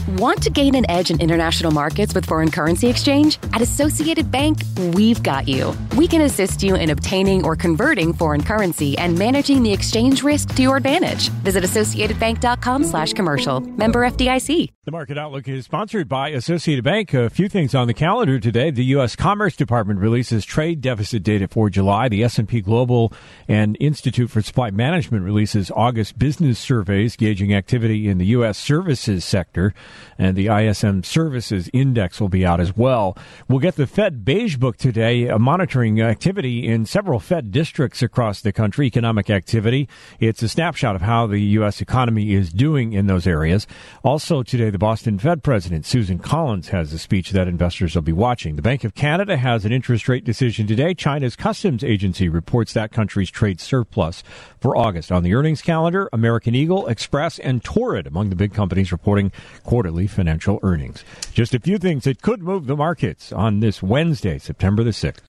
Want to gain an edge in international markets with foreign currency exchange? At Associated Bank, we've got you. We can assist you in obtaining or converting foreign currency and managing the exchange risk to your advantage. Visit associatedbank.com/commercial. Member FDIC. The Market Outlook is sponsored by Associated Bank. A few things on the calendar today. The U.S. Commerce Department releases trade deficit data for July. The S&P Global and Institute for Supply Management releases August business surveys gauging activity in the U.S. services sector. And the ISM Services Index will be out as well. We'll get the Fed Beige Book today, monitoring activity in several Fed districts across the country, economic activity. It's a snapshot of how the U.S. economy is doing in those areas. Also today, the Boston Fed President, Susan Collins, has a speech that investors will be watching. The Bank of Canada has an interest rate decision today. China's Customs Agency reports that country's trade surplus for August. On the earnings calendar, American Eagle, Express, and Torrid among the big companies reporting quarterly financial earnings. Just a few things that could move the markets on this Wednesday, September the 6th.